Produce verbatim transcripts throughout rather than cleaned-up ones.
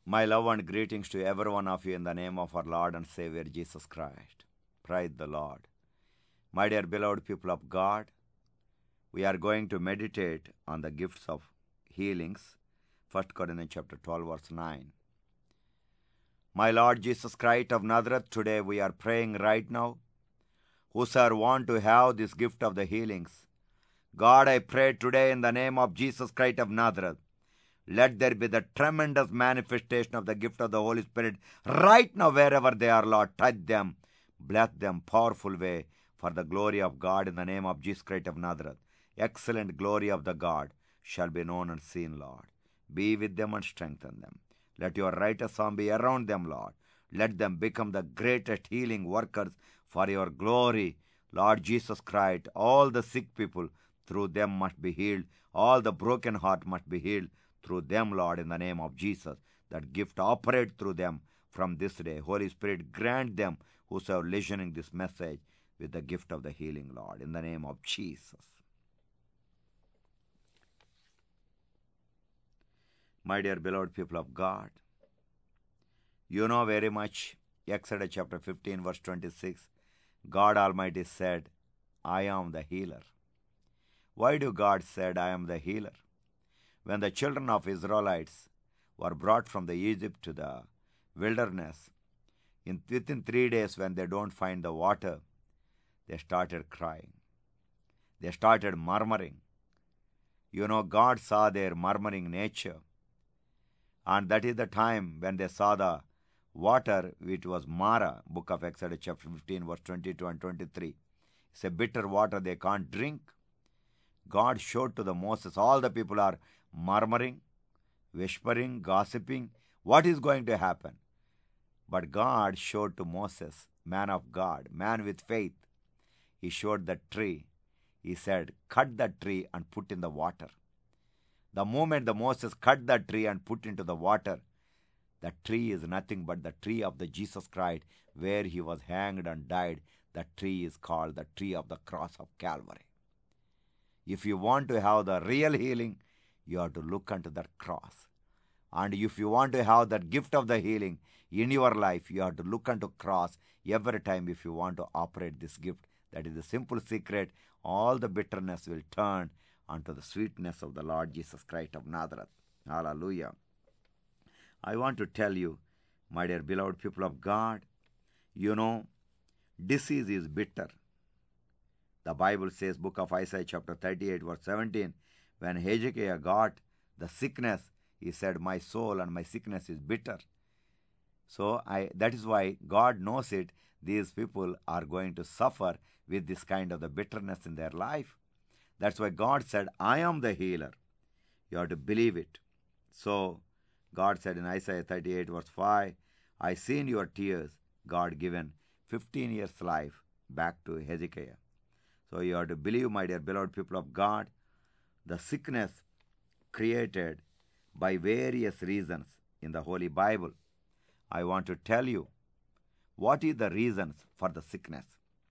My love and greetings to every one of you in the name of our Lord and Savior Jesus Christ. Praise the Lord. My dear beloved people of God, we are going to meditate on the gifts of healings. First Corinthians chapter twelve, verse nine. My Lord Jesus Christ of Nazareth, today we are praying right now. Whosoever want to have this gift of the healings, God, I pray today in the name of Jesus Christ of Nazareth, let there be the tremendous manifestation of the gift of the Holy Spirit right now wherever they are, Lord. Touch them, bless them, powerful way for the glory of God in the name of Jesus Christ of Nazareth. Excellent glory of the God shall be known and seen, Lord. Be with them and strengthen them. Let your righteous arm be around them, Lord. Let them become the greatest healing workers for your glory, Lord Jesus Christ. All the sick people through them must be healed. All the broken heart must be healed through them, Lord, in the name of Jesus. That gift operate through them from this day. Holy Spirit, grant them who are listening this message with the gift of the healing, Lord, in the name of Jesus. My dear beloved people of God, you know very much Exodus chapter fifteen, verse twenty-six, God Almighty said, I am the healer. Why do God said, I am the healer? When the children of Israelites were brought from the Egypt to the wilderness, in, within three days when they don't find the water, they started crying. They started murmuring. You know, God saw their murmuring nature. And that is the time when they saw the water, which was Mara, book of Exodus chapter fifteen, verse twenty-two and twenty-three. It's a bitter water they can't drink. God showed to the Moses, all the people are murmuring, whispering, gossiping. What is going to happen? But God showed to Moses, man of God, man with faith. He showed the tree. He said, cut the tree and put in the water. The moment the Moses cut the tree and put into the water, the tree is nothing but the tree of the Jesus Christ, where he was hanged and died. The tree is called the tree of the cross of Calvary. If you want to have the real healing, you have to look unto that cross. And if you want to have that gift of the healing in your life, you have to look unto cross every time if you want to operate this gift. That is the simple secret. All the bitterness will turn unto the sweetness of the Lord Jesus Christ of Nazareth. Hallelujah. I want to tell you, my dear beloved people of God, you know, disease is bitter. The Bible says, book of Isaiah chapter thirty-eight, verse seventeen, when Hezekiah got the sickness, he said, my soul and my sickness is bitter. So I that is why God knows it. These people are going to suffer with this kind of the bitterness in their life. That's why God said, I am the healer. You have to believe it. So God said in Isaiah thirty-eight, verse five, I seen your tears, God given fifteen years life back to Hezekiah. So you have to believe, my dear beloved people of God, the sickness created by various reasons in the Holy Bible. I want to tell you, what is the reasons for the sickness?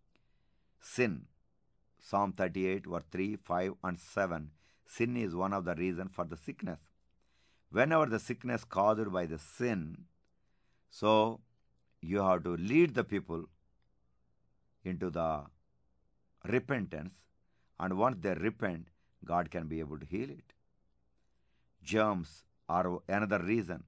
Sin. Psalm thirty-eight, verse three, five, and seven. Sin is one of the reasons for the sickness. Whenever the sickness caused by the sin, so you have to lead the people into the repentance, and once they repent, God can be able to heal it. Germs are another reason.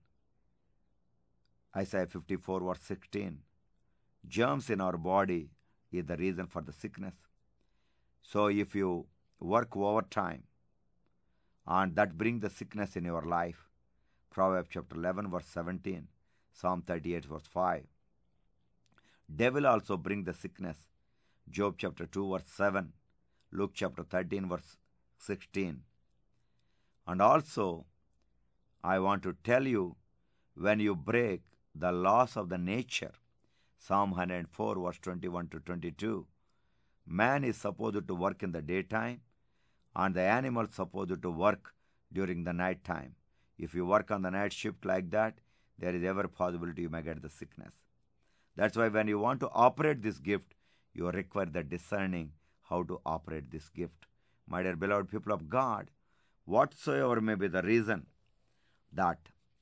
Isaiah fifty-four, verse sixteen. Germs in our body is the reason for the sickness. So if you work overtime and that brings the sickness in your life, Proverbs chapter eleven, verse seventeen, Psalm thirty-eight, verse five. Devil also bring the sickness. Job chapter two, verse seven, Luke chapter thirteen, verse sixteen. And also, I want to tell you, when you break the laws of the nature, Psalm one hundred four, verse twenty-one to twenty-two, man is supposed to work in the daytime, and the animal is supposed to work during the night time. If you work on the night shift like that, there is ever possibility you may get the sickness. That's why when you want to operate this gift, you require the discerning how to operate this gift. My dear beloved people of God, whatsoever may be the reason that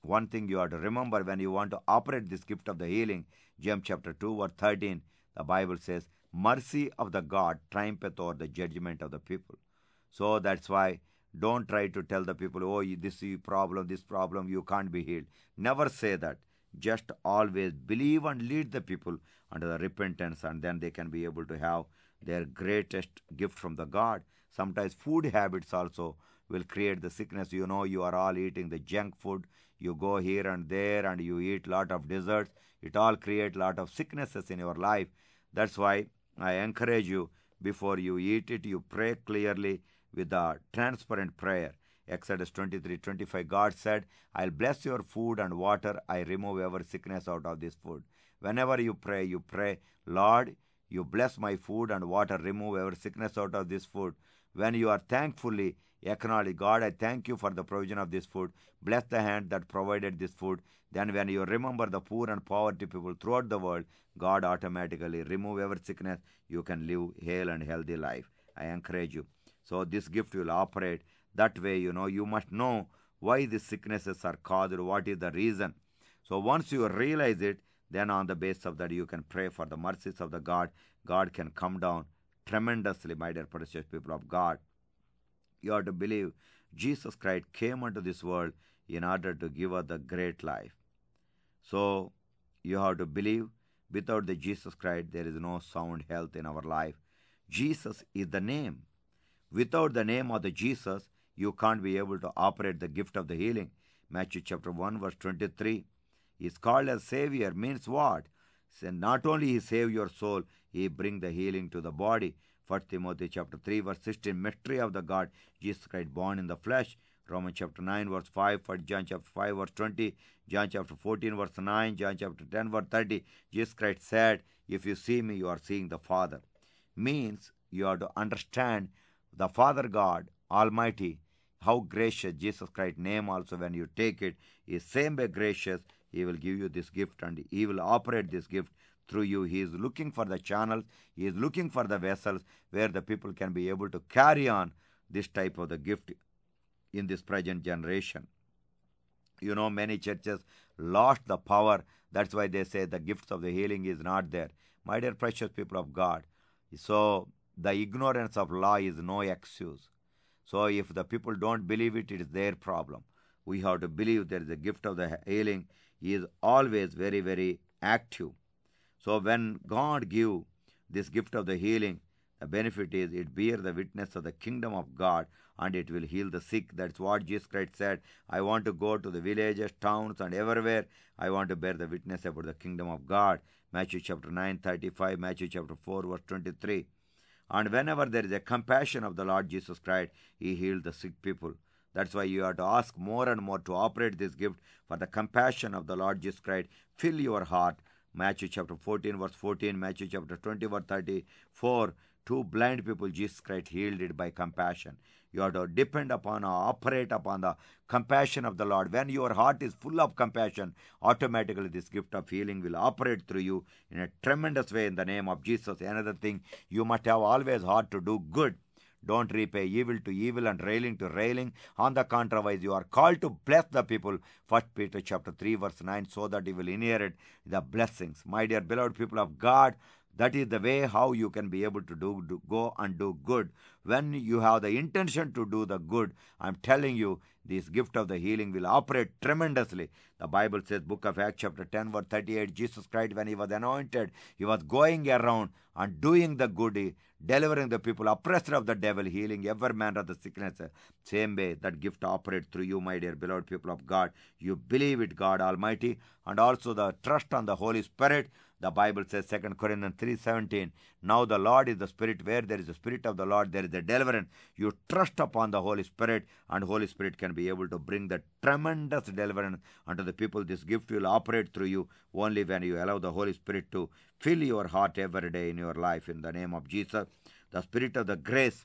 one thing you have to remember when you want to operate this gift of the healing, James chapter two, verse thirteen, the Bible says, mercy of the God triumpheth over the judgment of the people. So that's why don't try to tell the people, oh, this is problem, this problem, you can't be healed. Never say that. Just always believe and lead the people unto the repentance, and then they can be able to have their greatest gift from the God. Sometimes food habits also will create the sickness. You know, you are all eating the junk food. You go here and there and you eat lot of desserts. It all create lot of sicknesses in your life. That's why I encourage you, before you eat it, you pray clearly with a transparent prayer. Exodus twenty-three twenty-five, God said, I'll bless your food and water. I remove every sickness out of this food. Whenever you pray, you pray, Lord, you bless my food and water, remove every sickness out of this food. When you are thankfully acknowledge, God, I thank you for the provision of this food. Bless the hand that provided this food. Then when you remember the poor and poverty people throughout the world, God automatically remove every sickness. You can live hale and healthy life. I encourage you. So this gift will operate that way. You know, you must know why these sicknesses are caused, what is the reason. So once you realize it, then on the basis of that you can pray for the mercies of the God. God can come down tremendously, my dear precious people of God. You have to believe Jesus Christ came into this world in order to give us the great life. So you have to believe without the Jesus Christ there is no sound health in our life. Jesus is the name. Without the name of the Jesus, you can't be able to operate the gift of the healing. Matthew chapter one, verse twenty-three. He is called as Savior, means what? So not only he save your soul, he bring the healing to the body. First Timothy chapter three, verse sixteen, mystery of the God, Jesus Christ born in the flesh. Romans chapter nine, verse five, First John chapter five, verse twenty, John chapter fourteen, verse nine, John chapter ten, verse thirty. Jesus Christ said, if you see me, you are seeing the Father. Means you have to understand the Father God Almighty, how gracious Jesus Christ's name also, when you take it, is same way gracious. He will give you this gift and he will operate this gift through you. He is looking for the channels. He is looking for the vessels where the people can be able to carry on this type of the gift in this present generation. You know, many churches lost the power. That's why they say the gifts of the healing is not there. My dear precious people of God, so the ignorance of law is no excuse. So if the people don't believe it, it is their problem. We have to believe there is a gift of the healing. He is always very, very active. So when God give this gift of the healing, the benefit is it bear the witness of the kingdom of God and it will heal the sick. That's what Jesus Christ said. I want to go to the villages, towns and everywhere. I want to bear the witness about the kingdom of God. Matthew chapter nine, thirty-five, Matthew chapter four, verse twenty-three. And whenever there is a compassion of the Lord Jesus Christ, he healed the sick people. That's why you have to ask more and more to operate this gift for the compassion of the Lord Jesus Christ. Fill your heart. Matthew chapter fourteen, verse fourteen, Matthew chapter twenty, verse thirty-four. Two blind people, Jesus Christ healed it by compassion. You have to depend upon or operate upon the compassion of the Lord. When your heart is full of compassion, automatically this gift of healing will operate through you in a tremendous way in the name of Jesus. Another thing, you must have always heart to do good. Don't repay evil to evil and railing to railing. On the contrary, you are called to bless the people. First Peter chapter three, verse nine, so that you will inherit the blessings. My dear beloved people of God, that is the way how you can be able to do, do go and do good. When you have the intention to do the good, I'm telling you, this gift of the healing will operate tremendously. The Bible says, book of Acts chapter ten, verse thirty-eight, Jesus Christ, when he was anointed, he was going around and doing the good, delivering the people, oppressed of the devil, healing every man of the sickness. Same way that gift operates through you, my dear beloved people of God. You believe it, God Almighty, and also the trust on the Holy Spirit. The Bible says, Second Corinthians three seventeen, now the Lord is the Spirit. Where there is the Spirit of the Lord, there is a deliverance. You trust upon the Holy Spirit, and Holy Spirit can be able to bring the tremendous deliverance unto the people. This gift will operate through you only when you allow the Holy Spirit to fill your heart every day in your life in the name of Jesus. The Spirit of the grace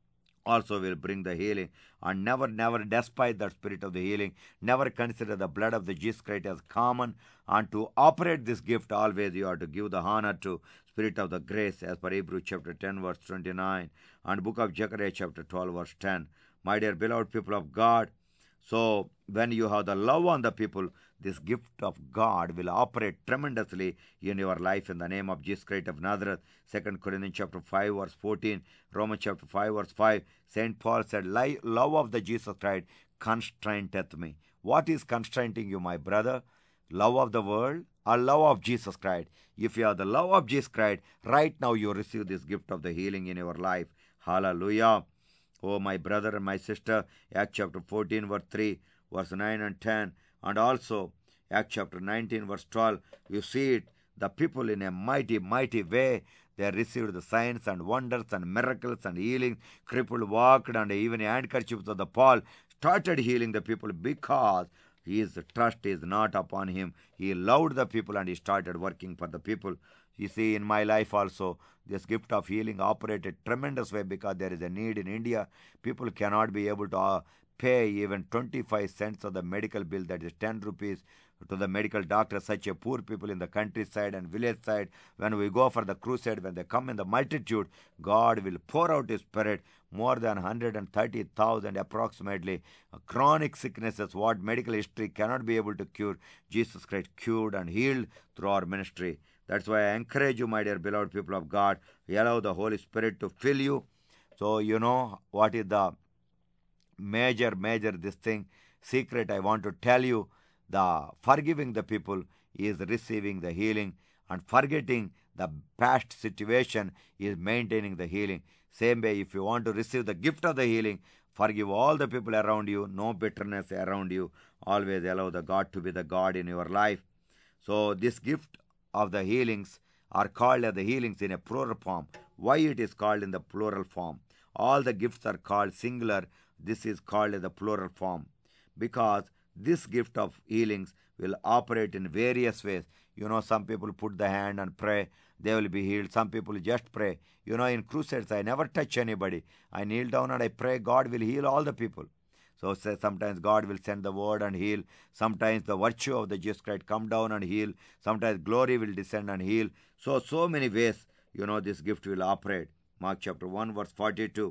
also will bring the healing, and never, never despise that spirit of the healing. Never consider the blood of the Jesus Christ as common, and to operate this gift always you have to give the honor to spirit of the grace as per Hebrews chapter ten, verse twenty-nine, and book of Zechariah chapter twelve, verse ten. My dear beloved people of God, So when you have the love on the people, this gift of God will operate tremendously in your life in the name of Jesus Christ of Nazareth. Second Corinthians chapter five verse fourteen, Romans chapter five verse five. Saint Paul said, love of the Jesus Christ constraineth me. What is constraining you, my brother? Love of the world or love of Jesus Christ? If you have the love of Jesus Christ, right now you receive this gift of the healing in your life. Hallelujah. Oh, my brother and my sister, Acts chapter fourteen, verse three, verse nine and ten, and also Acts chapter nineteen, verse twelve, you see it, the people in a mighty, mighty way, they received the signs and wonders and miracles and healing. Crippled walked, and even handkerchiefs of the Paul started healing the people because his trust is not upon him. He loved the people and he started working for the people. You see, in my life also, this gift of healing operated tremendous way because there is a need in India. People cannot be able to uh, pay even twenty-five cents of the medical bill, that is ten rupees, to the medical doctor. Such a poor people in the countryside and village side, when we go for the crusade, when they come in the multitude, God will pour out His Spirit. More than one hundred thirty thousand approximately uh, chronic sicknesses, what medical history cannot be able to cure, Jesus Christ cured and healed through our ministry. That's why I encourage you, my dear beloved people of God, allow the Holy Spirit to fill you. So you know what is the major, major this thing, secret I want to tell you. The forgiving the people is receiving the healing, and forgetting the past situation is maintaining the healing. Same way, if you want to receive the gift of the healing, forgive all the people around you, no bitterness around you. Always allow the God to be the God in your life. So this gift of the healings are called as the healings in a plural form. Why it is called in the plural form? All the gifts are called singular. This is called as the plural form because this gift of healings will operate in various ways. You know, some people put the hand and pray, they will be healed. Some people just pray. You know, in crusades, I never touch anybody. I kneel down and I pray, God will heal all the people. So say sometimes God will send the word and heal. Sometimes the virtue of the Jesus Christ come down and heal. Sometimes glory will descend and heal. So, so many ways, you know, this gift will operate. Mark chapter one, verse forty-two.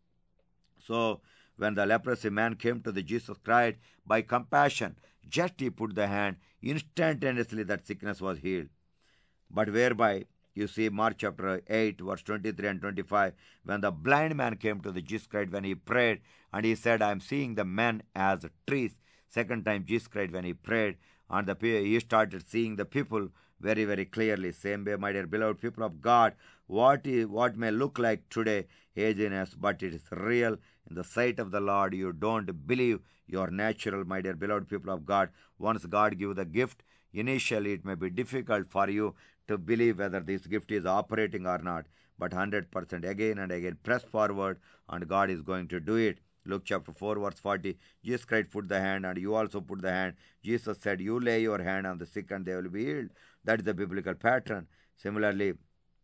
So, when the leprosy man came to the Jesus Christ, by compassion, just he put the hand, instantaneously that sickness was healed. But whereby, you see Mark chapter eight, verse twenty-three and twenty-five, when the blind man came to the Jesus Christ, when he prayed, and he said, I am seeing the men as trees. Second time Jesus Christ, when he prayed, and the he started seeing the people very, very clearly. Same way, my dear beloved people of God, what is what may look like today ageiness, but it is real in the sight of the Lord. You don't believe you are natural, my dear beloved people of God. Once God gives the gift, initially it may be difficult for you to believe whether this gift is operating or not. But one hundred percent again and again, press forward and God is going to do it. Luke chapter four, verse forty, Jesus Christ put the hand and you also put the hand. Jesus said, you lay your hand on the sick and they will be healed. That is the biblical pattern. Similarly,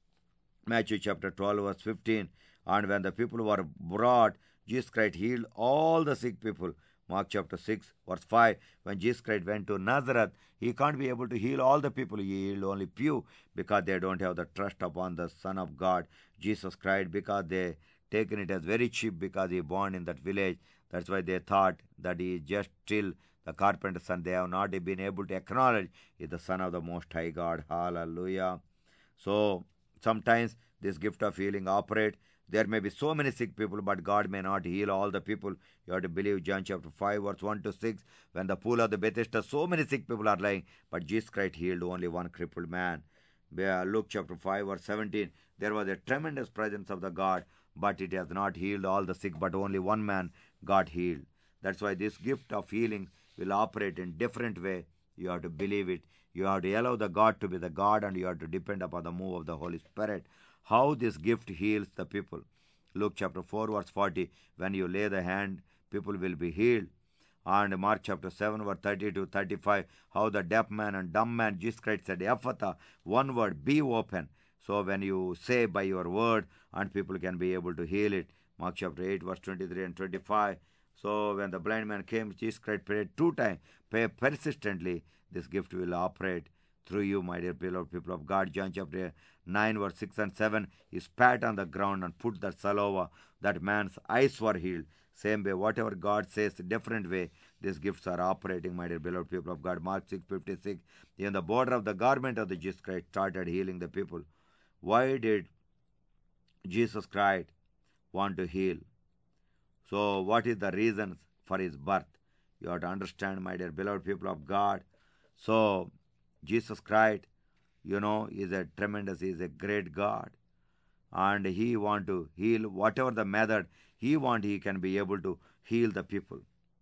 Matthew chapter twelve, verse fifteen, and when the people were brought, Jesus Christ healed all the sick people. Mark chapter six, verse five, when Jesus Christ went to Nazareth, he can't be able to heal all the people. He healed only few because they don't have the trust upon the Son of God, Jesus Christ, because they taken it as very cheap because he born in that village. That's why they thought that he is just still the carpenter's son. They have not been able to acknowledge he is the Son of the Most High God. Hallelujah. So sometimes this gift of healing operate. There may be so many sick people, but God may not heal all the people. You have to believe John chapter five, verse one to six. When the pool of the Bethesda, so many sick people are lying, but Jesus Christ healed only one crippled man. Luke chapter five, verse seventeen. There was a tremendous presence of the God, but it has not healed all the sick, but only one man got healed. That's why this gift of healing will operate in different way. You have to believe it. You have to allow the God to be the God, and you have to depend upon the move of the Holy Spirit. How this gift heals the people. Luke chapter four, verse forty, when you lay the hand, people will be healed. And Mark chapter seven, verse thirty to thirty-five, how the deaf man and dumb man, Jesus Christ said, Ephphatha, one word, be open. So when you say by your word, and people can be able to heal it. Mark chapter eight, verse twenty-three and twenty-five. So when the blind man came, Jesus Christ prayed two times. Pray persistently. This gift will operate through you, my dear beloved people of God. John chapter nine, verse six and seven. He spat on the ground and put that saliva. That man's eyes were healed. Same way, whatever God says, different way. these gifts are operating, my dear beloved people of God. Mark six fifty-six, in the border of the garment of the Jesus Christ started healing the people. Why did Jesus Christ want to heal? So what is the reasons for his birth? You have to understand, my dear beloved people of God. So Jesus Christ, you know, is a tremendous, he is a great God. And he want to heal whatever the method he want, he can be able to heal the people.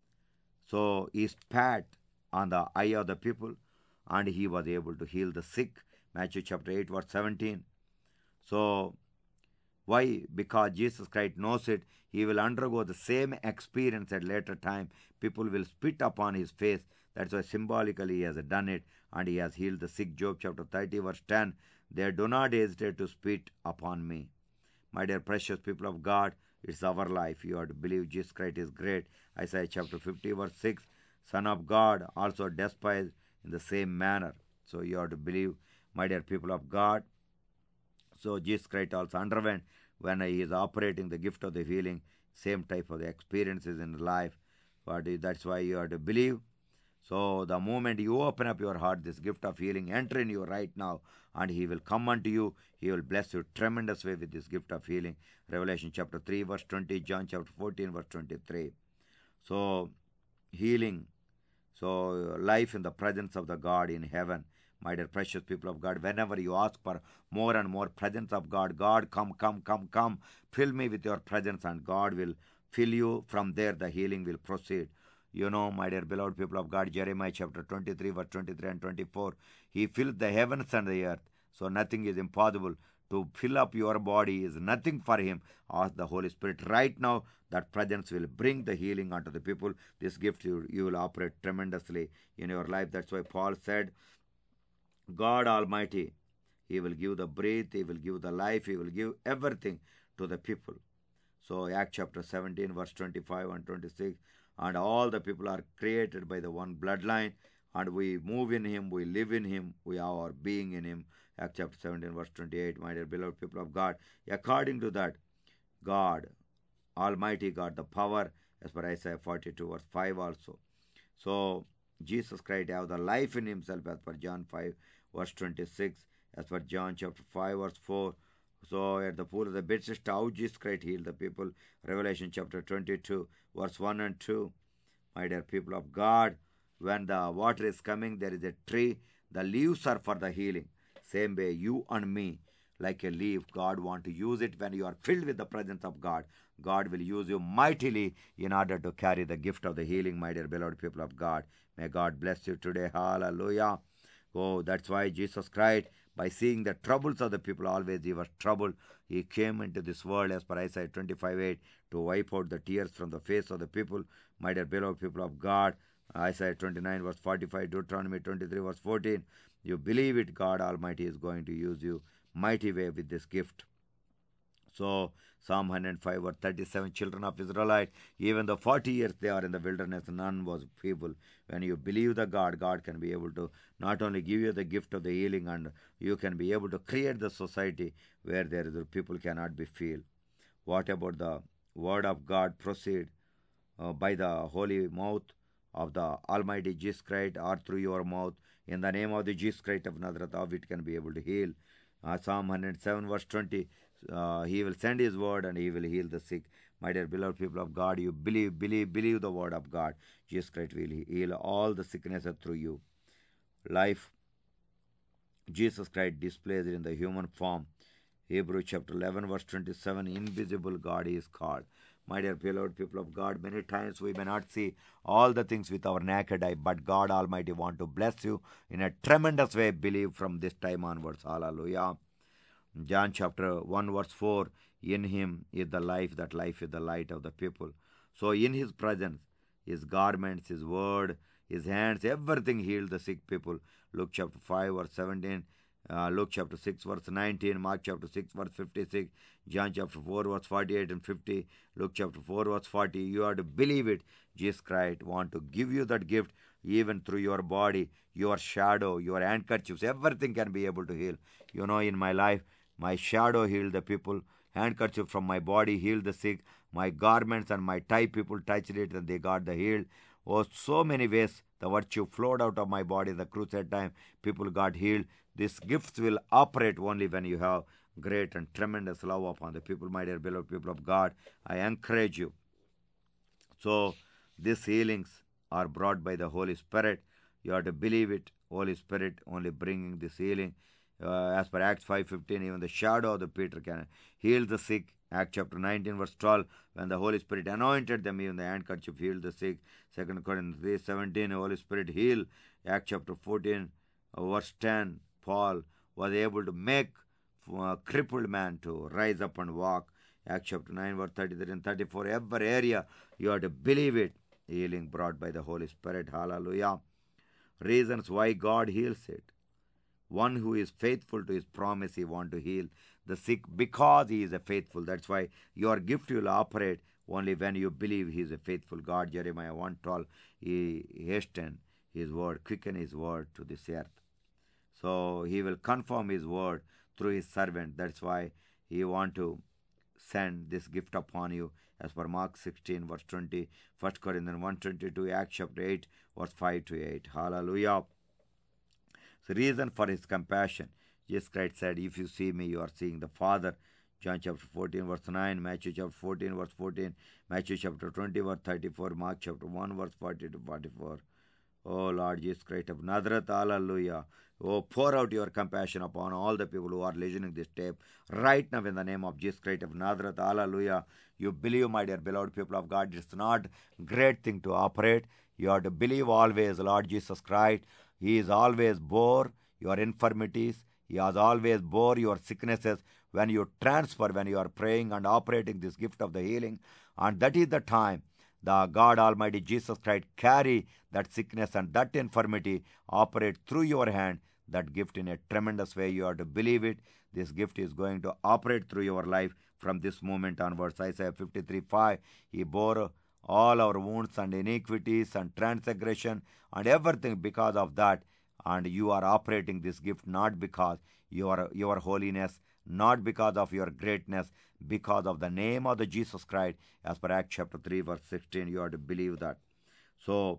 So he spat on the eye of the people and he was able to heal the sick. Matthew chapter eight verse seventeen. So why? Because Jesus Christ knows it. He will undergo the same experience at later time. People will spit upon his face. That's why symbolically he has done it and he has healed the sick. Job chapter thirty verse ten. They do not hesitate to spit upon me. My dear precious people of God, it's our life. You have to believe Jesus Christ is great. Isaiah chapter fifty verse six. Son of God also despised in the same manner. So you have to believe, my dear people of God. So Jesus Christ also underwent when he is operating the gift of the healing, same type of the experiences in life. But that's why you have to believe. So the moment you open up your heart, this gift of healing enter in you right now, and he will come unto you. He will bless you tremendous way with this gift of healing. Revelation chapter three verse twenty, John chapter fourteen verse twenty-three. So healing, so life in the presence of the God in heaven. My dear precious people of God, whenever you ask for more and more presence of God, God, come, come, come, come, fill me with your presence, and God will fill you. From there, the healing will proceed. You know, my dear beloved people of God, Jeremiah chapter twenty-three, verse twenty-three and twenty-four, he filled the heavens and the earth, so nothing is impossible. To fill up your body is nothing for him. Ask the Holy Spirit right now. That presence will bring the healing unto the people. This gift, you, you will operate tremendously in your life. That's why Paul said, God Almighty, he will give the breath, he will give the life, he will give everything to the people. So Acts chapter seventeen, verse twenty-five and twenty-six, and all the people are created by the one bloodline, and we move in him, we live in him, we have our being in him. Acts chapter seventeen, verse twenty-eight, my dear beloved people of God. According to that, God, Almighty God, the power, as per Isaiah forty-two, verse five also. So Jesus Christ have the life in himself, as per John five, verse twenty-six, as per John chapter five, verse four. So at the pool of the Bethesda, how Jesus Christ healed the people. Revelation chapter twenty-two, verse one and two. My dear people of God, when the water is coming, there is a tree. The leaves are for the healing. Same way, you and me, like a leaf, God want to use it. When you are filled with the presence of God, God will use you mightily in order to carry the gift of the healing, my dear beloved people of God. May God bless you today. Hallelujah. Oh, that's why Jesus Christ, by seeing the troubles of the people, always he was troubled. He came into this world, as per Isaiah twenty-five eight, to wipe out the tears from the face of the people. My dear beloved people of God, Isaiah twenty-nine verse forty-five, Deuteronomy twenty-three verse fourteen. You believe it, God Almighty is going to use you mighty way with this gift. So Psalm one hundred five verse thirty-seven, children of Israelite, even the forty years they are in the wilderness, none was feeble. When you believe the God, God can be able to not only give you the gift of the healing, and you can be able to create the society where there is people cannot be filled. What about the word of God proceed uh, by the holy mouth of the Almighty Jesus Christ, or through your mouth, in the name of the Jesus Christ of Nazareth, of it can be able to heal. Uh, Psalm one hundred seven verse twenty, uh, he will send his word and he will heal the sick. My dear beloved people of God, you believe, believe, believe the word of God. Jesus Christ will heal all the sicknesses through you. Life, Jesus Christ displays it in the human form. Hebrews chapter eleven verse twenty-seven, invisible God is called. My dear beloved people of God, many times we may not see all the things with our naked eye, but God Almighty want to bless you in a tremendous way. Believe from this time onwards. Hallelujah. John chapter one verse four, in him is the life, that life is the light of the people. So in his presence, his garments, his word, his hands, everything healed the sick people. Luke chapter five verse seventeen, uh, Luke chapter six verse nineteen, Mark chapter six verse fifty-six, John chapter four verse forty-eight and fifty, Luke chapter four verse forty. You have to believe it. Jesus Christ want to give you that gift even through your body, your shadow, your handkerchiefs, everything can be able to heal. You know, in my life, my shadow healed the people, handkerchief from my body healed the sick, my garments and my tie people touched it and they got the healed. Oh, so many ways the virtue flowed out of my body. The crusade time, people got healed. These gifts will operate only when you have great and tremendous love upon the people, my dear beloved people of God. I encourage you. So, these healings are brought by the Holy Spirit. You have to believe it. Holy Spirit only bringing this healing. Uh, as per Acts five fifteen, even the shadow of the Peter can heal the sick. Acts chapter nineteen, verse twelve, when the Holy Spirit anointed them, even the handkerchief healed the sick. Second Corinthians three seventeen, Holy Spirit healed. Acts chapter fourteen, uh, verse ten, Paul was able to make a crippled man to rise up and walk. Acts chapter nine, verse thirty-three and thirty-four, every area you have to believe it. Healing brought by the Holy Spirit. Hallelujah. Reasons why God heals it. One who is faithful to his promise, he want to heal the sick because he is a faithful. That's why your gift will operate only when you believe he is a faithful God. Jeremiah one twelve, he hastened his word, quicken his word to this earth. So he will confirm his word through his servant. That's why he want to send this gift upon you as per Mark sixteen, verse twenty, First Corinthians one twenty-two, Acts chapter eight, verse five to eight. Hallelujah. The reason for his compassion. Jesus Christ said, if you see me, you are seeing the Father. John chapter fourteen, verse nine, Matthew chapter fourteen, verse fourteen, Matthew chapter twenty, verse thirty-four, Mark chapter one, verse forty to forty-four. Oh Lord Jesus Christ of Nazareth, hallelujah. Oh, pour out your compassion upon all the people who are listening this tape right now in the name of Jesus Christ of Nazareth, hallelujah. You believe, my dear beloved people of God, it's not a great thing to operate. You have to believe always, Lord Jesus Christ. He is always bore your infirmities. He has always bore your sicknesses when you transfer, when you are praying and operating this gift of the healing. And that is the time the God Almighty Jesus Christ carry that sickness and that infirmity operate through your hand, that gift in a tremendous way. You have to believe it. This gift is going to operate through your life from this moment onwards. Isaiah fifty-three five, he bore all our wounds and iniquities and transgression and everything because of that. And you are operating this gift not because your your holiness, not because of your greatness, because of the name of the Jesus Christ. As per Acts chapter three, verse sixteen, you have to believe that. So,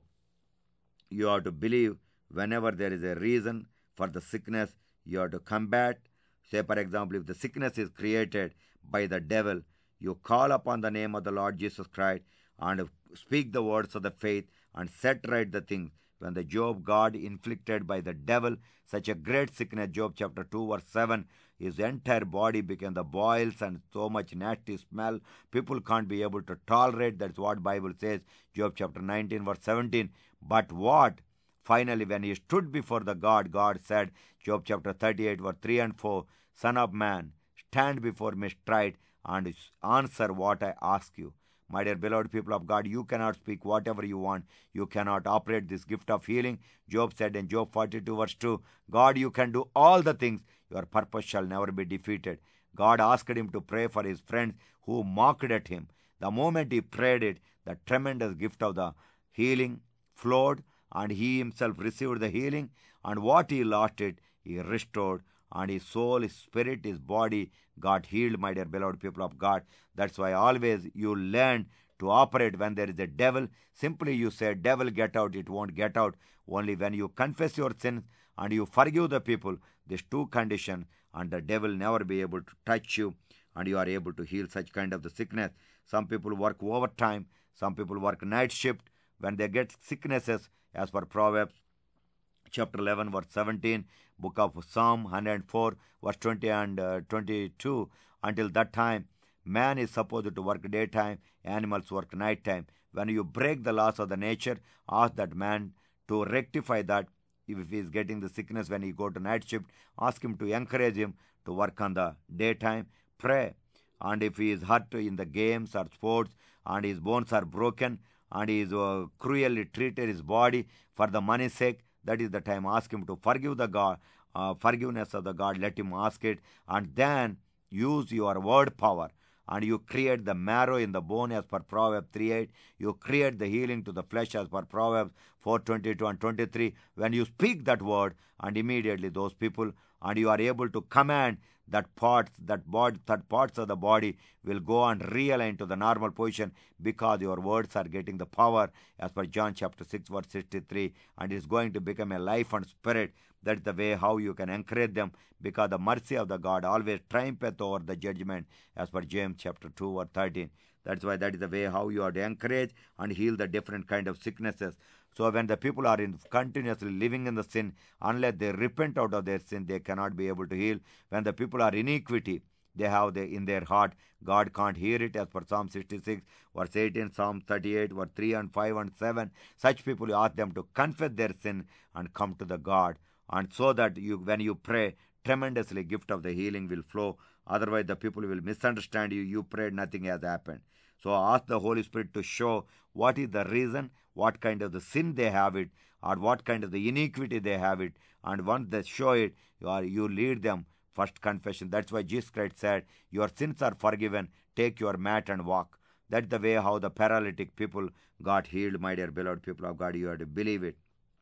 you have to believe whenever there is a reason for the sickness, you have to combat. Say, for example, if the sickness is created by the devil, you call upon the name of the Lord Jesus Christ and speak the words of the faith and set right the things. When the Job God inflicted by the devil such a great sickness, Job chapter two, verse seven, his entire body became the boils and so much nasty smell. People can't be able to tolerate. That's what Bible says. Job chapter nineteen, verse seventeen. But what? Finally, when he stood before the God, God said, Job chapter thirty-eight, verse three and four, Son of man, stand before me straight and answer what I ask you. My dear beloved people of God, you cannot speak whatever you want. You cannot operate this gift of healing. Job said in Job forty-two, verse two, God, you can do all the things. Your purpose shall never be defeated. God asked him to pray for his friends who mocked at him. The moment he prayed it, the tremendous gift of the healing flowed, and he himself received the healing, and what he lost it, he restored, and his soul, his spirit, his body got healed, my dear beloved people of God. That's why always you learn to operate when there is a devil. Simply you say, devil, get out. It won't get out. Only when you confess your sins and you forgive the people, these two conditions, and the devil never be able to touch you, and you are able to heal such kind of the sickness. Some people work overtime. Some people work night shift. When they get sicknesses, as per Proverbs chapter eleven, verse seventeen, book of Psalm one hundred four, verse twenty and uh, twenty-two, until that time, man is supposed to work daytime, animals work nighttime. When you break the laws of the nature, ask that man to rectify that. If he is getting the sickness when he go to night shift, ask him to encourage him to work on the daytime. Pray. And if he is hurt in the games or sports and his bones are broken and he is uh, cruelly treated his body for the money's sake, that is the time. Ask him to forgive the God, uh, forgiveness of the God. Let him ask it, and then use your word power and you create the marrow in the bone as per Proverbs three eight. You create the healing to the flesh as per Proverbs four twenty-two and twenty-three. When you speak that word, and immediately those people, and you are able to command that parts, that body, that parts of the body will go and realign to the normal position, because your words are getting the power as per John chapter six verse sixty-three, and it's going to become a life and spirit. That's the way how you can encourage them, because the mercy of the God always triumpheth over the judgment as per James chapter two verse thirteen. That's why that is the way how you are to encourage and heal the different kind of sicknesses. So when the people are in continuously living in the sin, unless they repent out of their sin, they cannot be able to heal. When the people are in iniquity, they have the, in their heart, God can't hear it as per Psalm sixty-six, verse eighteen, Psalm thirty-eight, verse three and five and seven. Such people, you ask them to confess their sin and come to the God. And so that you, when you pray, tremendously gift of the healing will flow. Otherwise, the people will misunderstand you. You prayed, nothing has happened. So ask the Holy Spirit to show what is the reason, what kind of the sin they have it, or what kind of the iniquity they have it. And once they show it, you, are, you lead them first confession. That's why Jesus Christ said, your sins are forgiven, take your mat and walk. That's the way how the paralytic people got healed, my dear beloved people of God. You have to believe it.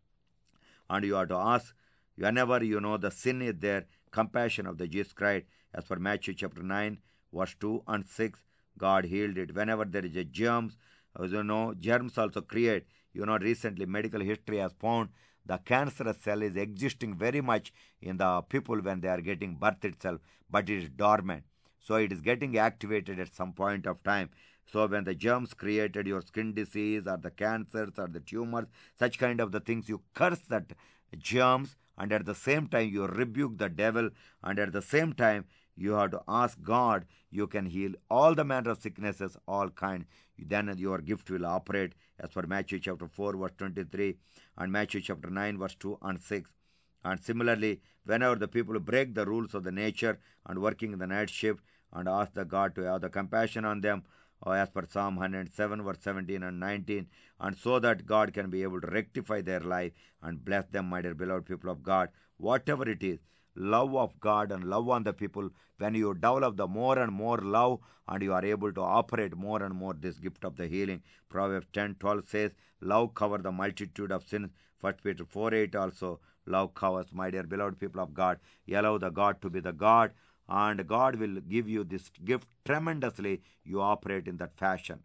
And you have to ask, whenever you know the sin is there, compassion of the Jesus Christ, as per Matthew chapter nine, verse two and six, God healed it. Whenever there is a germs, as you know, germs also create. You know, recently medical history has found the cancerous cell is existing very much in the people when they are getting birth itself, but it is dormant. So it is getting activated at some point of time. So when the germs created your skin disease or the cancers or the tumors, such kind of the things, you curse that germs, and at the same time you rebuke the devil, and at the same time you have to ask God, you can heal all the manner of sicknesses, all kind. Then your gift will operate as per Matthew chapter four verse twenty-three and Matthew chapter nine verse two and six. And similarly, whenever the people break the rules of the nature and working in the night shift, and ask the God to have the compassion on them, or as per Psalm one hundred seven verse seventeen and nineteen, and so that God can be able to rectify their life and bless them, my dear beloved people of God. Whatever it is, love of God and love on the people, when you develop the more and more love, and you are able to operate more and more this gift of the healing. Proverbs ten twelve says, love covers the multitude of sins. First Peter four eight also, love covers, my dear beloved people of God. You allow the God to be the God, and God will give you this gift tremendously. You operate in that fashion.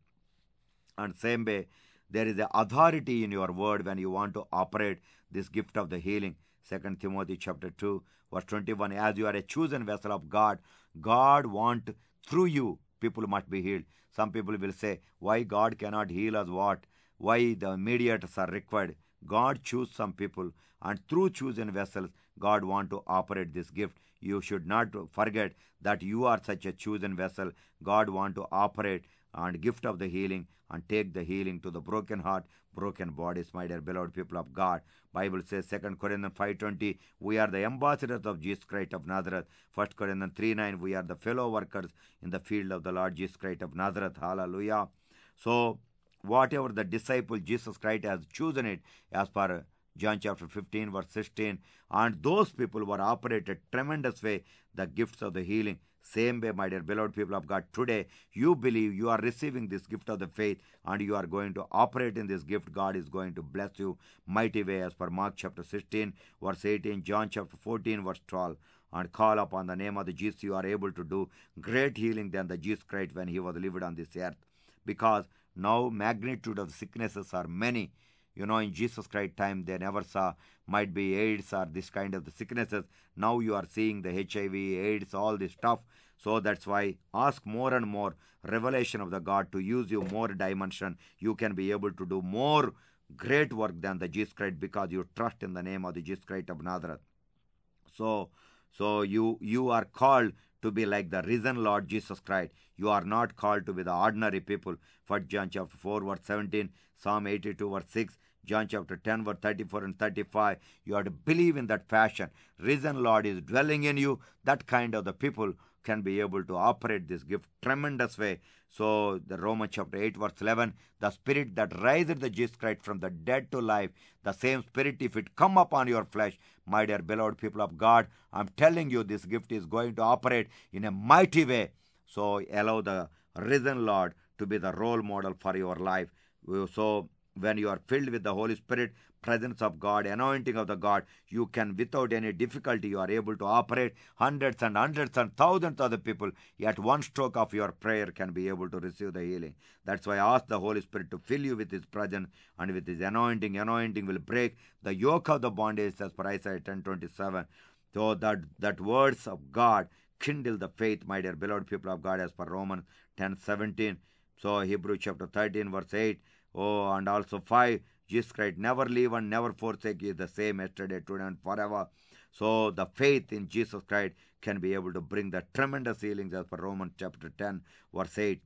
And same way, there is a authority in your word when you want to operate this gift of the healing. Second Timothy chapter two verse twenty-one, as you are a chosen vessel of God, God want through you people must be healed. Some people will say, why God cannot heal us? What? Why the mediators are required? God choose some people, and through chosen vessels, God want to operate this gift. You should not forget that you are such a chosen vessel. God want to operate and gift of the healing, and take the healing to the broken heart, broken bodies, my dear beloved people of God. Bible says, Second Corinthians five twenty, we are the ambassadors of Jesus Christ of Nazareth. First Corinthians three nine, we are the fellow workers in the field of the Lord Jesus Christ of Nazareth. Hallelujah. So, whatever the disciple Jesus Christ has chosen it, as per John chapter fifteen verse sixteen, and those people were operated tremendous way, the gifts of the healing. Same way, my dear beloved people of God, today you believe, you are receiving this gift of the faith, and you are going to operate in this gift. God is going to bless you mighty way, as per Mark chapter sixteen verse eighteen, John chapter fourteen verse twelve. And call upon the name of the Jesus, you are able to do great healing than the Jesus Christ when he was lived on this earth. Because now magnitude of the sicknesses are many. You know, in Jesus Christ time, they never saw, might be AIDS or this kind of the sicknesses. Now you are seeing the H I V, AIDS, all this stuff. So that's why ask more and more revelation of the God to use you more dimension. You can be able to do more great work than the Jesus Christ, because you trust in the name of the Jesus Christ of Nazareth. So, so you you are called to be like the risen Lord Jesus Christ. You are not called to be the ordinary people. First John chapter four verse seventeen, Psalm eighty-two verse six, John chapter ten verse thirty-four and thirty-five. You have to believe in that fashion. Risen Lord is dwelling in you. That kind of the people can be able to operate this gift tremendous way. So the Romans chapter eight verse eleven, the spirit that raised the Jesus Christ from the dead to life, the same spirit, if it come upon your flesh, my dear beloved people of God, I'm telling you, this gift is going to operate in a mighty way. So allow the risen Lord to be the role model for your life. So when you are filled with the Holy Spirit, presence of God, anointing of the God, you can without any difficulty, you are able to operate hundreds and hundreds and thousands of the people. Yet one stroke of your prayer can be able to receive the healing. That's why I ask the Holy Spirit to fill you with His presence and with His anointing. Anointing will break the yoke of the bondage, as per Isaiah ten twenty-seven. So that, that words of God kindle the faith, my dear beloved people of God, as per Romans ten seventeen. So Hebrews chapter thirteen verse eight. Oh, and also five. Jesus Christ never leave and never forsake you, the same yesterday, today, and forever. So the faith in Jesus Christ can be able to bring the tremendous healings, as per Romans chapter ten verse eight.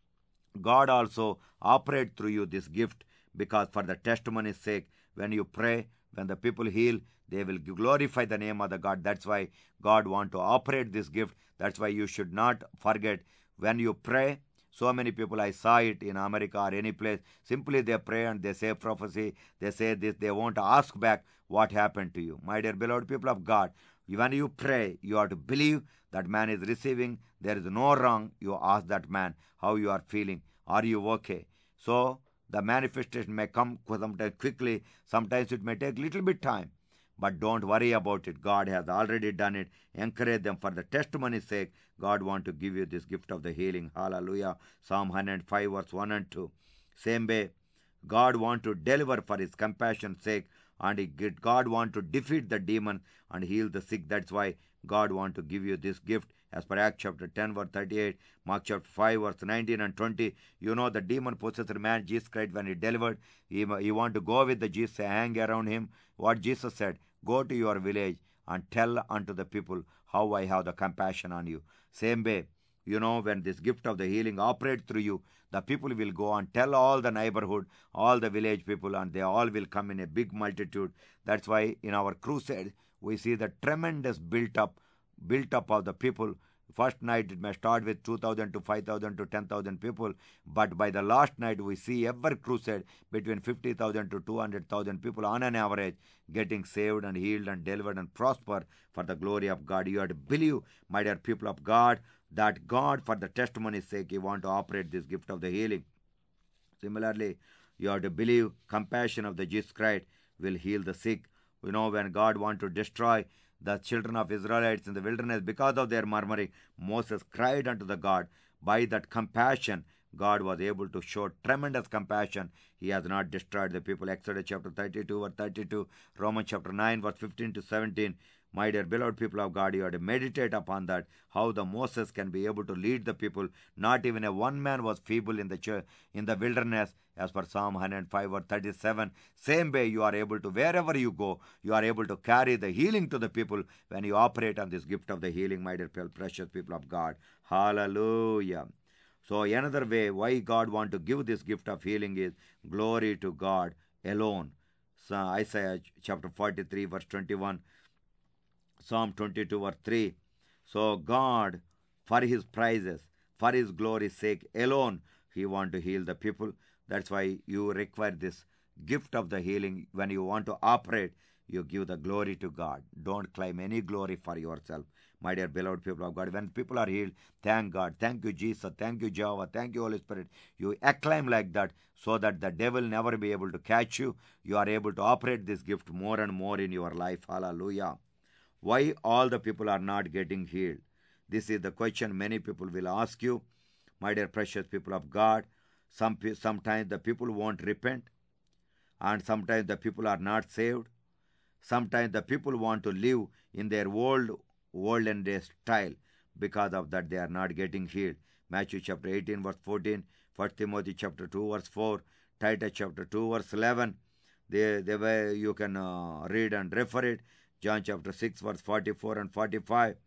God also operate through you this gift, because for the testimony's sake, when you pray, when the people heal, they will glorify the name of the God. That's why God want to operate this gift. That's why you should not forget, when you pray. So many people, I saw it in America or any place, simply they pray and they say prophecy, they say this, they won't ask back what happened to you. My dear beloved people of God, when you pray, you have to believe that man is receiving, there is no wrong. You ask that man how you are feeling, are you okay? So the manifestation may come sometimes quickly, sometimes it may take little bit time. But don't worry about it. God has already done it. Encourage them for the testimony's sake. God wants to give you this gift of the healing. Hallelujah. Psalm one hundred five verse one and two. Same way, God wants to deliver for His compassion's sake, and God wants to defeat the demon and heal the sick. That's why God wants to give you this gift. As per Acts chapter ten verse thirty-eight, Mark chapter five verse nineteen and twenty. You know the demon possessed man, Jesus Christ, when He delivered, He, he want to go with the Jesus, hang around Him. What Jesus said, go to your village and tell unto the people how I have the compassion on you. Same way, you know, when this gift of the healing operates through you, the people will go and tell all the neighborhood, all the village people, and they all will come in a big multitude. That's why in our crusade, we see the tremendous built up, built up of the people. First night it may start with two thousand to five thousand to ten thousand people, but by the last night we see every crusade between fifty thousand to two hundred thousand people on an average getting saved and healed and delivered and prosper for the glory of God. You have to believe, my dear people of God, that God, for the testimony's sake, He want to operate this gift of the healing. Similarly, you have to believe compassion of the Jesus Christ will heal the sick. You know, when God want to destroy the children of Israelites in the wilderness because of their murmuring, Moses cried unto the God. By that compassion, God was able to show tremendous compassion. He has not destroyed the people. Exodus chapter thirty-two verse thirty-two, Romans chapter nine verse fifteen to seventeen. My dear beloved people of God, you have to meditate upon that, how the Moses can be able to lead the people. Not even a one man was feeble in the church, in the wilderness, as per Psalm one hundred five or thirty-seven. Same way you are able to, wherever you go, you are able to carry the healing to the people when you operate on this gift of the healing, my dear precious people of God. Hallelujah. So another way why God want to give this gift of healing is glory to God alone. So Isaiah chapter forty-three verse twenty-one, Psalm twenty-two verse three. So God, for His praises, for His glory's sake alone, He want to heal the people. That's why you require this gift of the healing. When you want to operate, you give the glory to God. Don't claim any glory for yourself. My dear beloved people of God, when people are healed, thank God. Thank you, Jesus. Thank you, Jehovah. Thank you, Holy Spirit. You acclaim like that so that the devil never be able to catch you. You are able to operate this gift more and more in your life. Hallelujah. Why all the people are not getting healed? This is the question many people will ask you. My dear precious people of God, some sometimes the people won't repent, and sometimes the people are not saved. Sometimes the people want to live in their old worldly day style. Because of that, they are not getting healed. Matthew chapter eighteen verse fourteen, First Timothy chapter two verse four, Titus chapter two verse eleven. They, they were, you can uh, read and refer it. John chapter six verse forty-four and forty-five.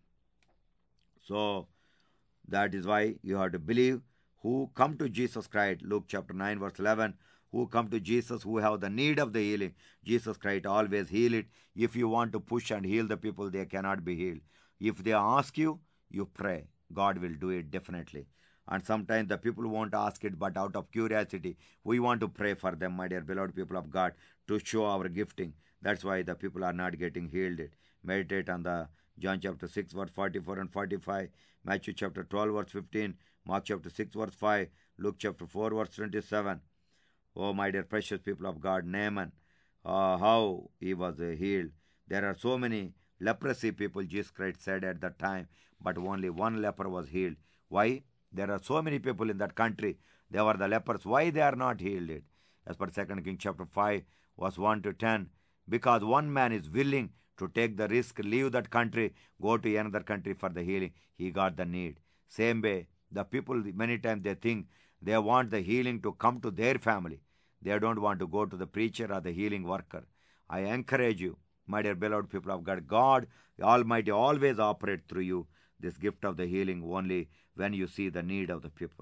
So that is why you have to believe who come to Jesus Christ. Luke chapter nine verse eleven. Who come to Jesus, who have the need of the healing. Jesus Christ always heal it. If you want to push and heal the people, they cannot be healed. If they ask you, you pray. God will do it definitely. And sometimes the people won't ask it, but out of curiosity, we want to pray for them, my dear beloved people of God, to show our gifting. That's why the people are not getting healed. It. Meditate on the John chapter six, verse forty-four and forty-five, Matthew chapter twelve, verse fifteen, Mark chapter six, verse five, Luke chapter four, verse twenty-seven. Oh, my dear precious people of God, Naaman, uh, how he was uh, healed. There are so many leprosy people, Jesus Christ said at that time, but only one leper was healed. Why? There are so many people in that country. They were the lepers. Why they are not healed? As per Second Kings chapter five, verse one to ten. Because one man is willing to take the risk, leave that country, go to another country for the healing. He got the need. Same way, the people, many times they think they want the healing to come to their family. They don't want to go to the preacher or the healing worker. I encourage you, my dear beloved people of God, God Almighty always operate through you this gift of the healing only when you see the need of the people.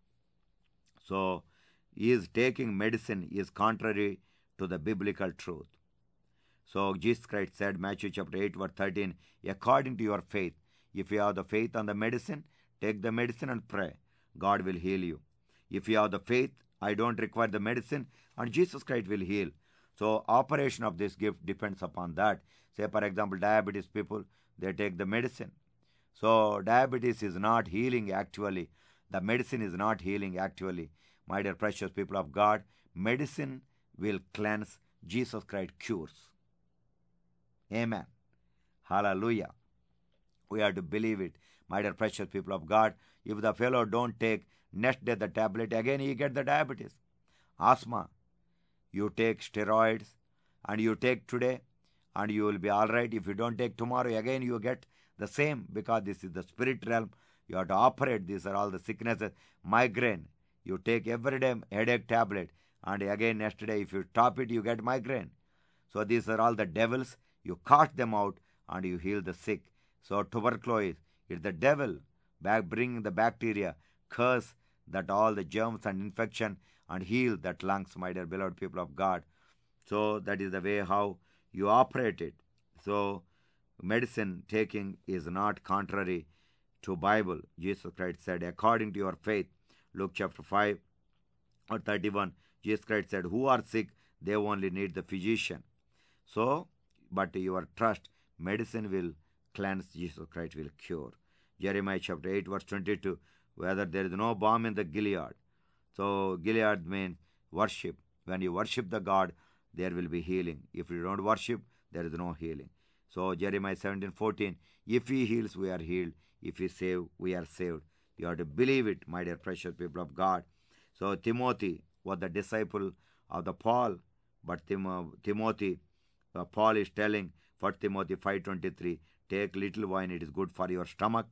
So, he is taking medicine is contrary to the biblical truth. So, Jesus Christ said, Matthew chapter eight, verse thirteen, according to your faith, if you have the faith on the medicine, take the medicine and pray. God will heal you. If you have the faith, I don't require the medicine, and Jesus Christ will heal. So, operation of this gift depends upon that. Say, for example, diabetes people, they take the medicine. So, diabetes is not healing actually. The medicine is not healing actually. My dear precious people of God, medicine will cleanse, Jesus Christ cures. Amen. Hallelujah. We have to believe it. My dear precious people of God, if the fellow don't take next day the tablet, again he get the diabetes. Asthma, you take steroids and you take today and you will be all right. If you don't take tomorrow, again you get the same, because this is the spirit realm. You have to operate. These are all the sicknesses. Migraine, you take every day headache tablet, and again next day if you stop it, you get migraine. So these are all the devils. You cast them out and you heal the sick. So tuberculosis, it's the devil back bringing the bacteria, curse that all the germs and infection, and heal that lungs, my dear beloved people of God. So that is the way how you operate it. So medicine taking is not contrary to Bible. Jesus Christ said, according to your faith. Luke chapter five or thirty-one, Jesus Christ said, who are sick, they only need the physician. So, but your trust, medicine will cleanse, Jesus Christ will cure. Jeremiah chapter eight, verse twenty-two, whether there is no balm in the Gilead. So, Gilead means worship. When you worship the God, there will be healing. If you don't worship, there is no healing. So, Jeremiah seventeen, fourteen, if he heals, we are healed. If he save, we are saved. You have to believe it, my dear precious people of God. So, Timothy was the disciple of the Paul, but Tim- Timothy, uh, Paul is telling, First Timothy five twenty-three, take little wine, it is good for your stomach.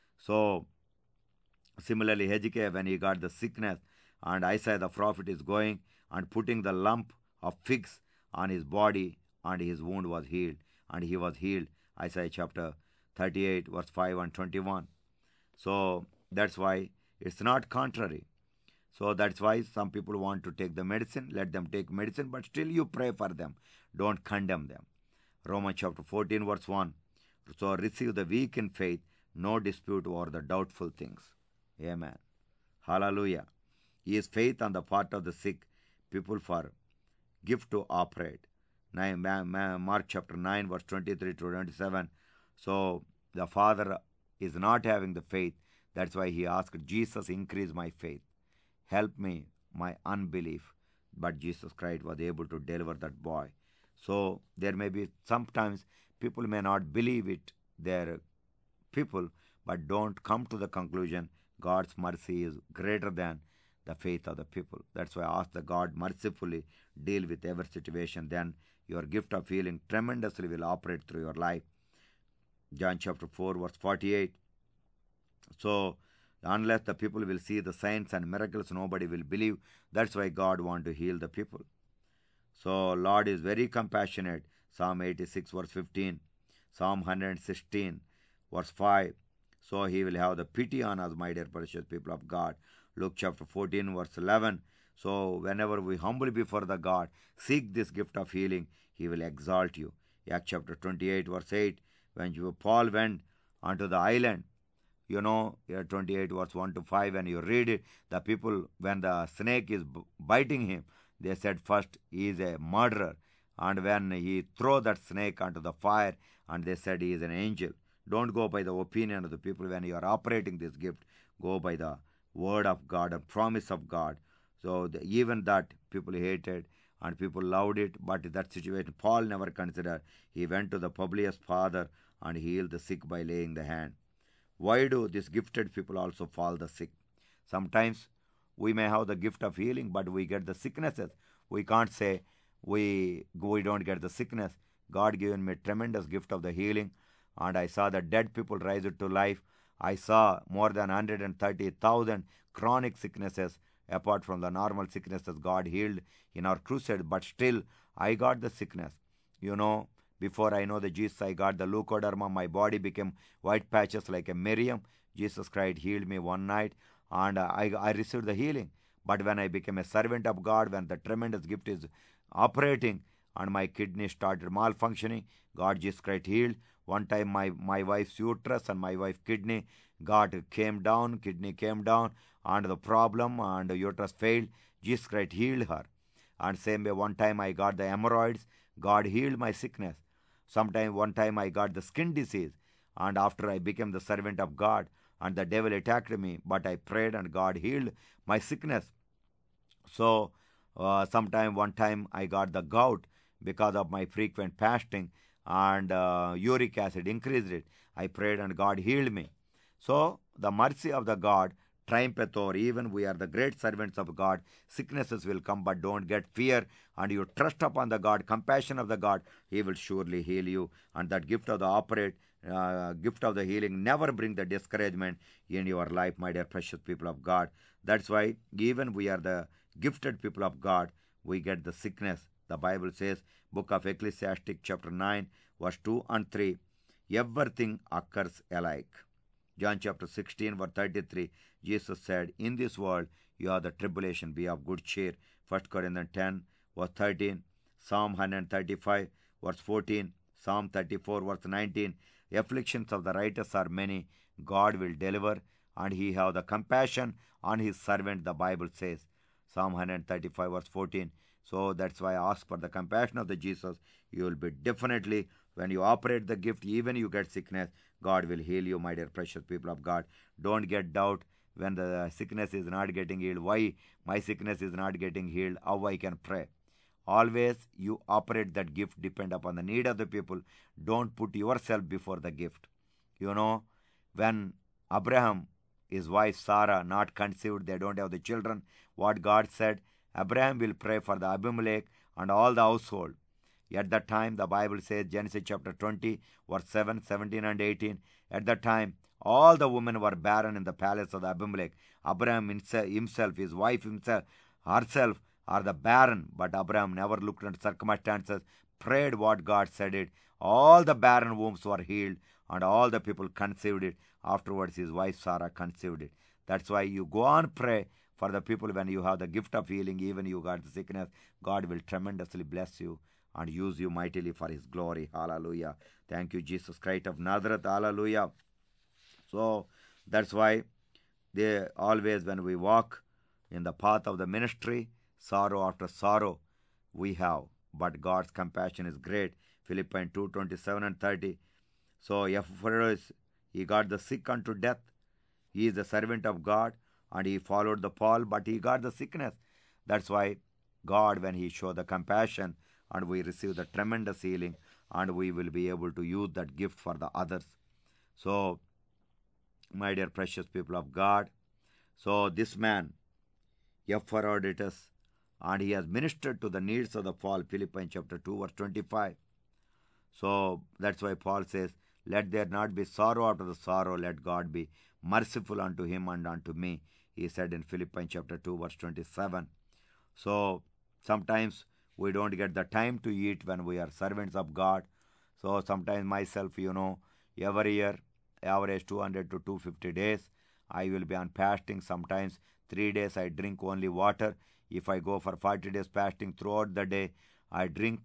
So, similarly, Hezekiah, when he got the sickness, and Isaiah the prophet is going and putting the lump of figs on his body, and his wound was healed, and he was healed. Isaiah chapter thirty-eight, verse five and twenty-one. So, that's why it's not contrary. So, that's why some people want to take the medicine. Let them take medicine, but still you pray for them. Don't condemn them. Romans chapter fourteen, verse one. So, receive the weak in faith, no dispute over the doubtful things. Amen. Hallelujah. He is faith on the part of the sick people for gift to operate. Mark chapter nine, verse twenty-three to twenty-seven. So, the father is not having the faith. That's why he asked Jesus, increase my faith. Help me, my unbelief. But Jesus Christ was able to deliver that boy. So, there may be sometimes people may not believe it, their people, but don't come to the conclusion God's mercy is greater than the faith of the people. That's why I ask the God mercifully deal with every situation. Then your gift of healing tremendously will operate through your life. John chapter four, verse forty-eight. So, unless the people will see the signs and miracles, nobody will believe. That's why God wants to heal the people. So, Lord is very compassionate. Psalm eighty-six, verse fifteen. Psalm one hundred sixteen, verse five. So, he will have the pity on us, my dear precious people of God. Luke chapter fourteen, verse eleven. So, whenever we humble before the God, seek this gift of healing, he will exalt you. Acts chapter twenty-eight, verse eight. When you, Paul went onto the island, you know, twenty-eight, verse one to five, and you read it, the people, when the snake is biting him, they said first, he is a murderer. And when he threw that snake onto the fire, and they said he is an angel. Don't go by the opinion of the people when you are operating this gift. Go by the word of God and promise of God. So the, even that people hated and people loved it, but that situation Paul never considered. He went to the Publius' father and healed the sick by laying the hand. Why do these gifted people also fall the sick? Sometimes we may have the gift of healing, but we get the sicknesses. We can't say we we don't get the sickness. God given me tremendous gift of the healing, and I saw the dead people rise to life. I saw more than one hundred thirty thousand chronic sicknesses apart from the normal sicknesses God healed in our crusade, but still I got the sickness. You know, before I know the Jesus, I got the leukoderma. My body became white patches like a Miriam. Jesus Christ healed me one night, and I, I received the healing. But when I became a servant of God, when the tremendous gift is operating and my kidney started malfunctioning, God Jesus Christ healed. One time my, my wife's uterus and my wife's kidney got came down, kidney came down, and the problem and the uterus failed. Jesus Christ healed her. And same way, one time I got the hemorrhoids, God healed my sickness. Sometime, one time I got the skin disease, and after I became the servant of God, and the devil attacked me, but I prayed and God healed my sickness. So, uh, sometime, one time I got the gout because of my frequent fasting, and uh, uric acid increased it. I prayed and God healed me. So, the mercy of the God triumpheth over. Even we are the great servants of God. Sicknesses will come, but don't get fear. And you trust upon the God, compassion of the God. He will surely heal you. And that gift of the operate, uh, gift of the healing, never bring the discouragement in your life, my dear precious people of God. That's why even we are the gifted people of God, we get the sickness. The Bible says, book of Ecclesiastes chapter nine, verse two and three, everything occurs alike. John chapter sixteen, verse thirty-three, Jesus said, in this world you have the tribulation, be of good cheer. First Corinthians ten, verse thirteen, Psalm one thirty-five, verse fourteen, Psalm thirty-four, verse nineteen, afflictions of the righteous are many, God will deliver, and he have the compassion on his servant, the Bible says. Psalm one thirty-five, verse fourteen. So that's why I ask for the compassion of the Jesus. You will be definitely, when you operate the gift, even you get sickness, God will heal you, my dear precious people of God. Don't get doubt when the sickness is not getting healed. Why my sickness is not getting healed? How I can pray? Always you operate that gift, depend upon the need of the people. Don't put yourself before the gift. You know, when Abraham, his wife Sarah, not conceived, they don't have the children, what God said, Abraham will pray for the Abimelech and all the household. At that time, the Bible says, Genesis chapter twenty, verse seven, seventeen and eighteen, at that time, all the women were barren in the palace of the Abimelech. Abraham himself, his wife himself, herself are the barren, but Abraham never looked at circumstances, prayed what God said it. All the barren wombs were healed, and all the people conceived it. Afterwards, his wife Sarah conceived it. That's why you go on pray for the people when you have the gift of healing, even you got the sickness, God will tremendously bless you and use you mightily for his glory. Hallelujah. Thank you, Jesus Christ of Nazareth. Hallelujah. So that's why they always, when we walk in the path of the ministry, sorrow after sorrow we have, but God's compassion is great. Philippians two, twenty-seven and thirty. So Epaphras, he got the sick unto death. He is the servant of God, and he followed the Paul, but he got the sickness. That's why God, when he showed the compassion, and we receive the tremendous healing, and we will be able to use that gift for the others. So, my dear precious people of God, so this man, Epaphroditus, and he has ministered to the needs of the Paul, Philippians chapter two, verse twenty-five. So, that's why Paul says, let there not be sorrow after the sorrow, let God be merciful unto him and unto me, he said in Philippians chapter two, verse twenty-seven. So, sometimes we don't get the time to eat when we are servants of God. So sometimes myself, you know, every year, average two hundred to two hundred fifty days, I will be on fasting. Sometimes three days I drink only water. If I go for forty days fasting throughout the day, I drink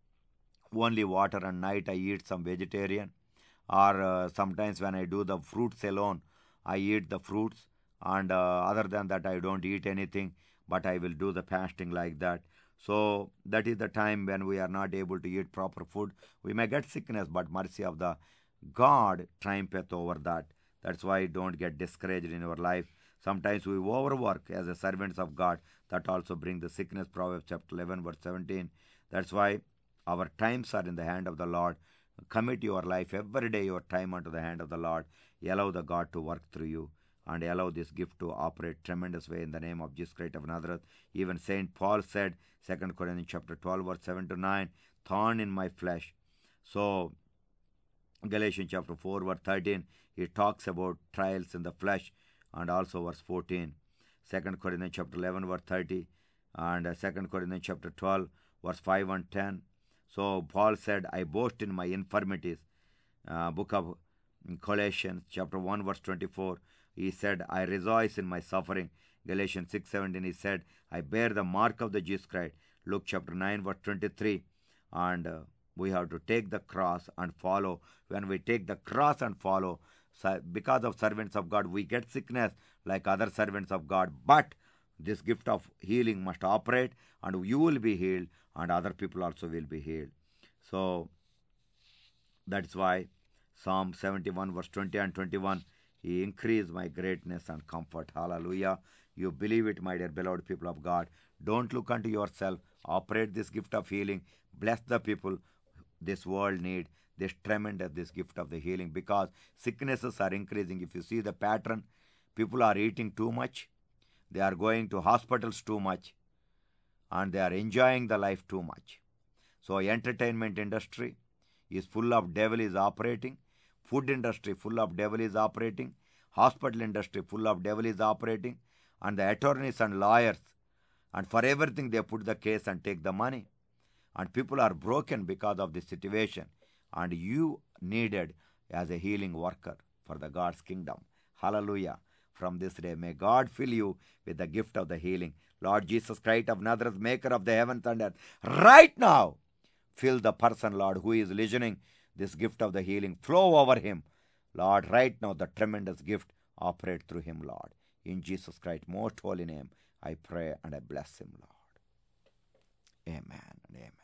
only water, and night I eat some vegetarian. Or uh, sometimes when I do the fruits alone, I eat the fruits, and uh, other than that I don't eat anything, but I will do the fasting like that. So that is the time when we are not able to eat proper food. We may get sickness, but mercy of the God triumpheth over that. That's why don't get discouraged in your life. Sometimes we overwork as a servants of God. That also brings the sickness. Proverbs chapter eleven, verse seventeen. That's why our times are in the hand of the Lord. Commit your life every day, your time unto the hand of the Lord. Allow the God to work through you and allow this gift to operate tremendous way in the name of Jesus Christ of Nazareth. Even Saint Paul said, Second Corinthians chapter twelve, verse seven to nine, thorn in my flesh. So Galatians chapter four, verse thirteen, he talks about trials in the flesh, and also verse fourteen. Second Corinthians chapter eleven, verse thirty, and Second Corinthians chapter twelve, verse five and ten. So Paul said, I boast in my infirmities. Uh, book of Colossians chapter one, verse twenty-four, he said, I rejoice in my suffering. Galatians six seventeen, he said, I bear the mark of the Jesus Christ. Luke chapter nine, verse twenty-three, and uh, we have to take the cross and follow. When we take the cross and follow, because of servants of God, we get sickness like other servants of God. But this gift of healing must operate, and you will be healed, and other people also will be healed. So that's why Psalm seventy-one, verse twenty and twenty-one, He increased my greatness and comfort. Hallelujah. You believe it, my dear beloved people of God. Don't look unto yourself. Operate this gift of healing. Bless the people this world need. This tremendous, this gift of the healing, because sicknesses are increasing. If you see the pattern, people are eating too much. They are going to hospitals too much. And they are enjoying the life too much. So entertainment industry is full of devil is operating. Food industry full of devil is operating. Hospital industry full of devil is operating. And the attorneys and lawyers, and for everything they put the case and take the money. And people are broken because of this situation. And you needed as a healing worker for the God's kingdom. Hallelujah. From this day, may God fill you with the gift of the healing. Lord Jesus Christ of Nazareth, maker of the heavens and earth, right now, fill the person, Lord, who is listening, this gift of the healing. Flow over him. Lord, right now, the tremendous gift operate through him, Lord. In Jesus Christ's most holy name, I pray and I bless him, Lord. Amen and amen.